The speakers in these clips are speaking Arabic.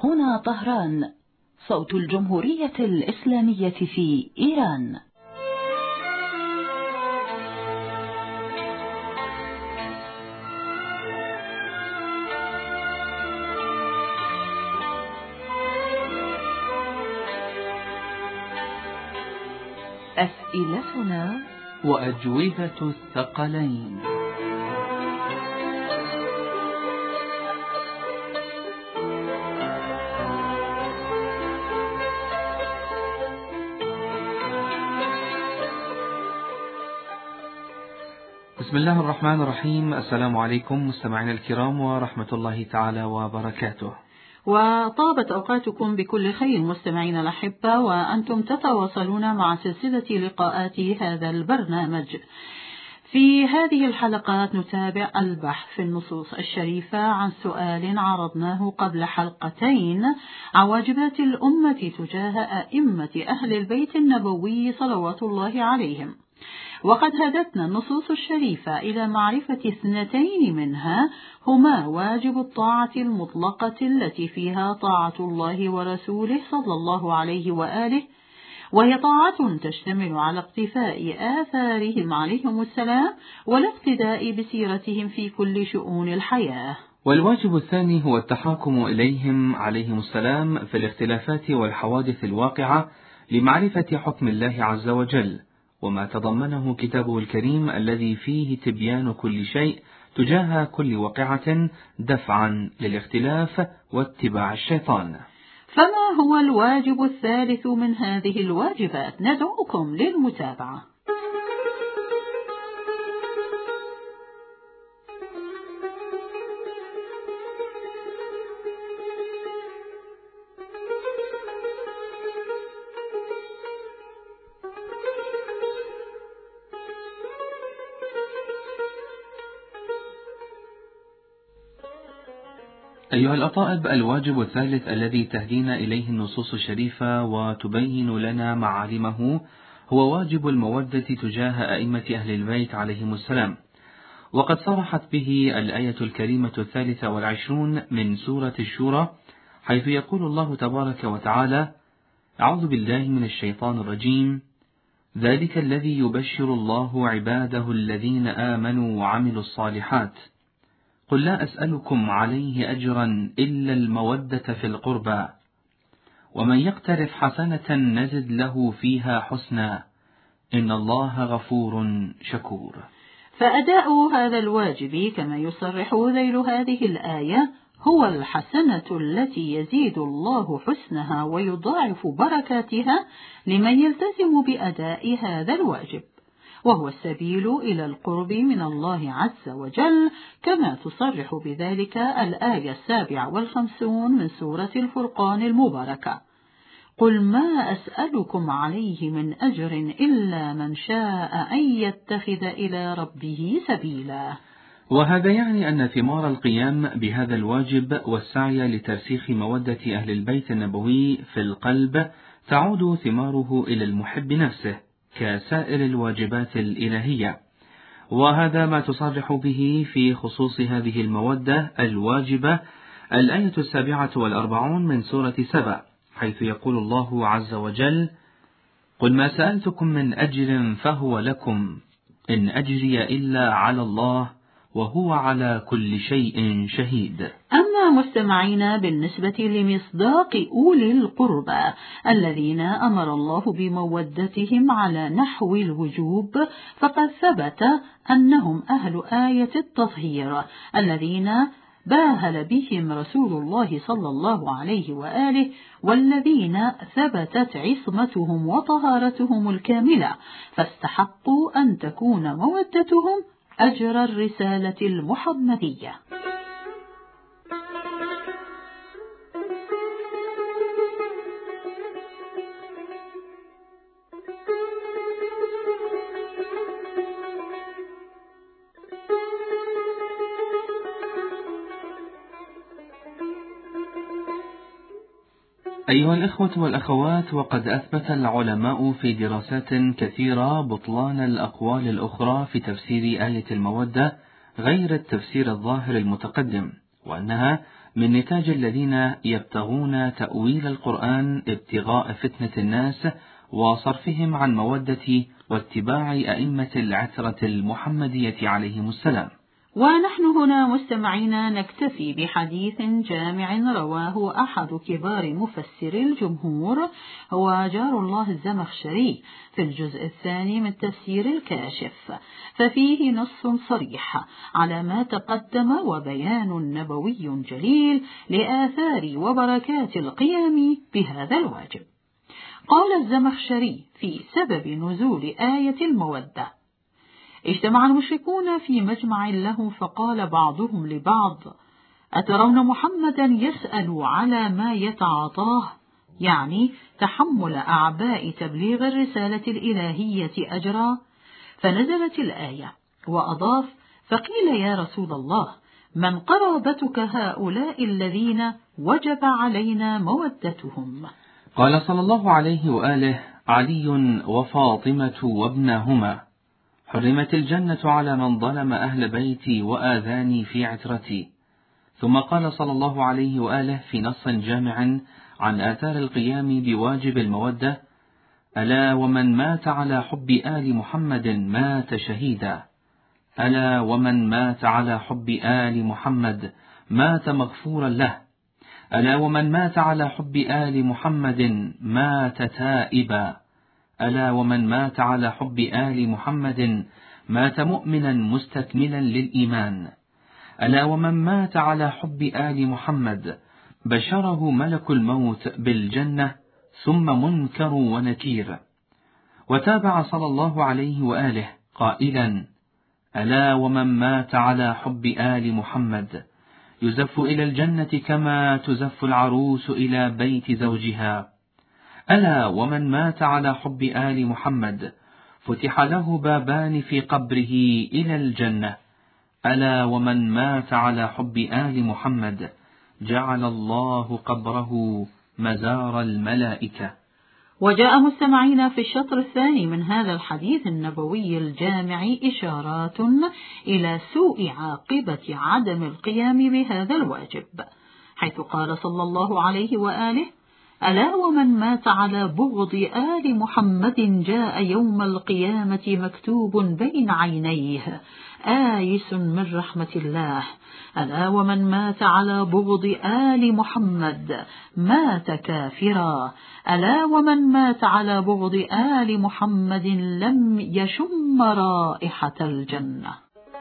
هنا طهران، صوت الجمهورية الإسلامية في إيران. أسئلتنا وأجوبة الثقلين. بسم الله الرحمن الرحيم. السلام عليكم مستمعينا الكرام ورحمة الله تعالى وبركاته، وطابت أوقاتكم بكل خير مستمعين الأحبة، وأنتم تتواصلون مع سلسلة لقاءات هذا البرنامج. في هذه الحلقات نتابع البحث في النصوص الشريفة عن سؤال عرضناه قبل حلقتين عن واجبات الأمة تجاه أئمة أهل البيت النبوي صلوات الله عليهم، وقد هدتنا النصوص الشريفة إلى معرفة اثنتين منها، هما واجب الطاعة المطلقة التي فيها طاعة الله ورسوله صلى الله عليه وآله، وهي طاعة تشتمل على اقتفاء آثارهم عليهم السلام والاقتداء بسيرتهم في كل شؤون الحياة. والواجب الثاني هو التحاكم إليهم عليهم السلام في الاختلافات والحوادث الواقعة لمعرفة حكم الله عز وجل، وما تضمنه كتابه الكريم الذي فيه تبيان كل شيء تجاه كل واقعة دفعا للاختلاف واتباع الشيطان. فما هو الواجب الثالث من هذه الواجبات؟ ندعوكم للمتابعة. أيها الأطائب، الواجب الثالث الذي تهدينا إليه النصوص الشريفة وتبين لنا معالمه هو واجب المودة تجاه أئمة أهل البيت عليهم السلام، وقد صرحت به الآية الكريمة 23 من سورة الشورى، حيث يقول الله تبارك وتعالى: أعوذ بالله من الشيطان الرجيم، ذلك الذي يبشر الله عباده الذين آمنوا وعملوا الصالحات، قل لا أسألكم عليه أجرا إلا المودة في القربى، ومن يقترف حسنة نزد له فيها حسنا، إن الله غفور شكور. فأداء هذا الواجب كما يصرح ذيل هذه الآية هو الحسنة التي يزيد الله حسنها ويضاعف بركاتها لمن يلتزم بأداء هذا الواجب، وهو السبيل إلى القرب من الله عز وجل، كما تصرح بذلك الآية 57 من سورة الفرقان المباركة: قل ما أسألكم عليه من أجر إلا من شاء أن يتخذ إلى ربه سبيلا. وهذا يعني أن ثمار القيام بهذا الواجب والسعي لترسيخ مودة أهل البيت النبوي في القلب تعود ثماره إلى المحب نفسه كسائر الواجبات الإلهية، وهذا ما تصرح به في خصوص هذه المودة الواجبة الآية 47 من سورة سبأ، حيث يقول الله عز وجل: قل ما سألتكم من أجر فهو لكم، إن أجري إلا على الله وهو على كل شيء شهيد. أما مستمعينا، بالنسبة لمصداق أولي القربى الذين أمر الله بمودتهم على نحو الوجوب، فقد ثبت أنهم أهل آية التطهير الذين باهل بهم رسول الله صلى الله عليه وآله، والذين ثبتت عصمتهم وطهارتهم الكاملة، فاستحقوا أن تكون مودتهم أجر الرسالة المحمدية. أيها الإخوة والأخوات، وقد أثبت العلماء في دراسات كثيرة بطلان الأقوال الأخرى في تفسير آية المودة غير التفسير الظاهر المتقدم، وأنها من نتاج الذين يبتغون تأويل القرآن ابتغاء فتنة الناس وصرفهم عن مودة واتباع أئمة العترة المحمدية عليهم السلام. ونحن هنا مستمعين نكتفي بحديث جامع رواه أحد كبار مفسري الجمهور هو جار الله الزمخشري في الجزء الثاني من تفسير الكاشف، ففيه نص صريح على ما تقدم وبيان نبوي جليل لآثار وبركات القيام بهذا الواجب. قال الزمخشري في سبب نزول آية المودة: اجتمع المشركون في مجمع له فقال بعضهم لبعض: أترون محمدا يسأل على ما يتعاطاه، يعني تحمل أعباء تبليغ الرسالة الإلهية أجرا؟ فنزلت الآية وأضاف: فقيل يا رسول الله من قرابتك هؤلاء الذين وجب علينا مودتهم؟ قال صلى الله عليه وآله: علي وفاطمة وابنهما، حرمت الجنة على من ظلم أهل بيتي وآذاني في عترتي. ثم قال صلى الله عليه وآله في نص جامع عن آثار القيام بواجب المودة: ألا ومن مات على حب آل محمد مات شهيدا، ألا ومن مات على حب آل محمد مات مغفورا له، ألا ومن مات على حب آل محمد مات تائبا، ألا ومن مات على حب آل محمد مات مؤمنا مستكملا للإيمان، ألا ومن مات على حب آل محمد بشره ملك الموت بالجنة ثم منكر ونكير. وتابع صلى الله عليه وآله قائلا: ألا ومن مات على حب آل محمد يزف إلى الجنة كما تزف العروس إلى بيت زوجها، ألا ومن مات على حب آل محمد فتح له بابان في قبره إلى الجنة، ألا ومن مات على حب آل محمد جعل الله قبره مزار الملائكة. وجاء مستمعين في الشطر الثاني من هذا الحديث النبوي الجامع إشارات إلى سوء عاقبة عدم القيام بهذا الواجب، حيث قال صلى الله عليه وآله: ألا ومن مات على بغض آل محمد جاء يوم القيامة مكتوب بين عينيه آيس من رحمة الله، ألا ومن مات على بغض آل محمد مات كافرا، ألا ومن مات على بغض آل محمد لم يشم رائحة الجنة.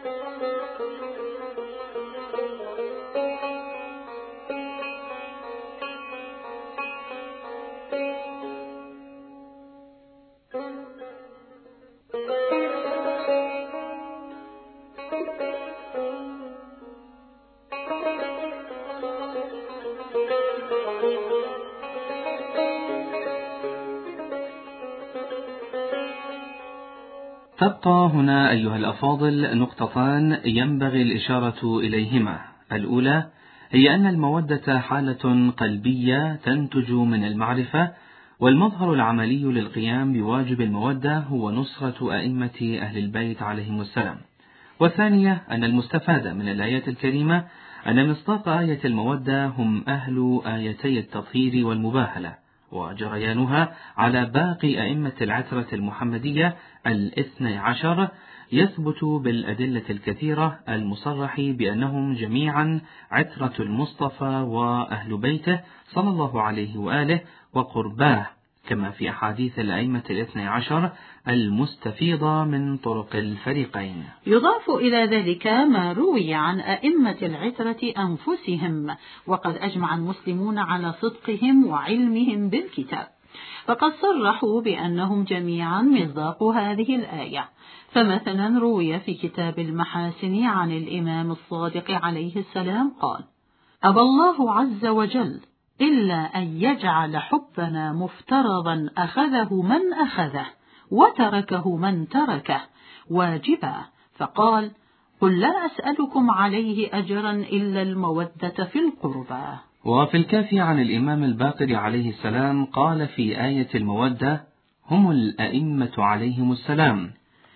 تبقى هنا أيها الأفاضل نقطتان ينبغي الإشارة إليهما. الأولى هي أن المودة حالة قلبية تنتج من المعرفة، والمظهر العملي للقيام بواجب المودة هو نصرة أئمة أهل البيت عليهم السلام. والثانية أن المستفاد من الآيات الكريمة أن مصداق آية المودة هم أهل آيتي التطهير والمباهلة، وجريانها على باقي أئمة العترة المحمدية 12 يثبت بالأدلة الكثيرة المصرح بأنهم جميعا عترة المصطفى وأهل بيته صلى الله عليه وآله وقرباه، كما في أحاديث الأئمة 12 المستفيضة من طرق الفريقين. يضاف إلى ذلك ما روي عن أئمة العترة أنفسهم، وقد أجمع المسلمون على صدقهم وعلمهم بالكتاب، فقد صرحوا بأنهم جميعا مصداق هذه الآية. فمثلا روي في كتاب المحاسن عن الإمام الصادق عليه السلام قال: أبى الله عز وجل إلا أن يجعل حبنا مفترضا أخذه من أخذه وتركه من تركه واجبا، فقال: قل لا أسألكم عليه أجرا إلا المودة في القربى. وفي الكافي عن الإمام الباقر عليه السلام قال في آية المودة: هم الأئمة عليهم السلام.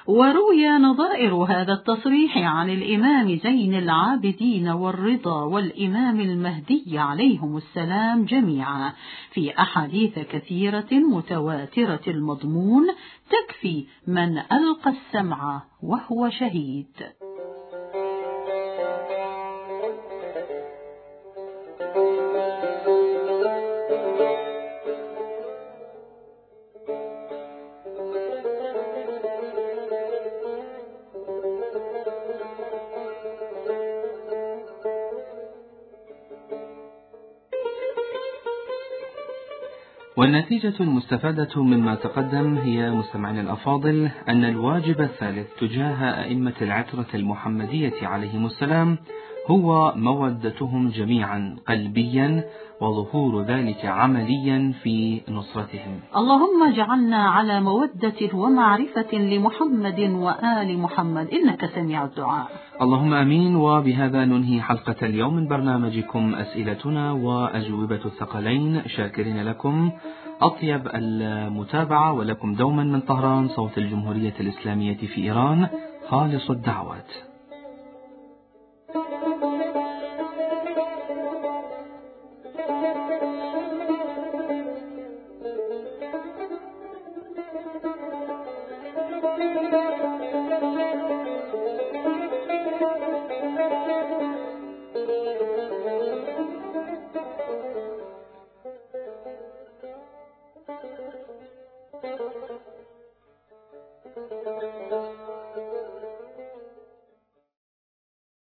وروي نظائر هذا التصريح عن الإمام زين العابدين والرضا والإمام المهدي عليهم السلام جميعا في أحاديث كثيرة متواترة المضمون تكفي من ألقى السمع وهو شهيد. والنتيجة المستفادة مما تقدم هي مستمعينا الأفاضل أن الواجب الثالث تجاه أئمة العترة المحمدية عليهم السلام هو مودتهم جميعا قلبيا وظهور ذلك عمليا في نصرتهم. اللهم اجعلنا على مودة ومعرفة لمحمد وآل محمد إنك سميع الدعاء. اللهم آمين. وبهذا ننهي حلقة اليوم من برنامجكم أسئلتنا وأجوبة الثقلين، شاكرين لكم أطيب المتابعة، ولكم دوما من طهران صوت الجمهورية الإسلامية في إيران خالص الدعوات.